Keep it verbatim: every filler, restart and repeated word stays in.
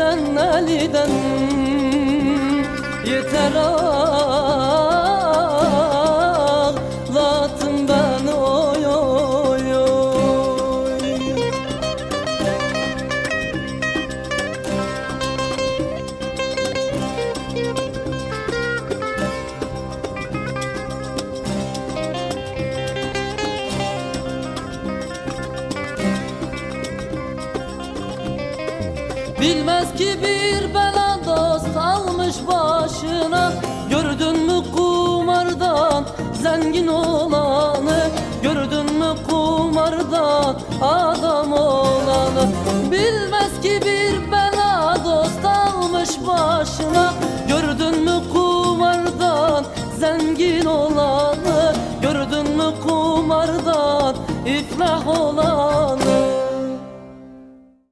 eliden eliden yeter ağlattın beni oy oy oy. Bilmez ki bir bela dost almış başına. Gördün mü kumardan zengin olanı? Gördün mü kumardan adam olanı? Bilmez ki bir bela dost almış başına. Gördün mü kumardan zengin olanı? Gördün mü kumardan iflah olanı?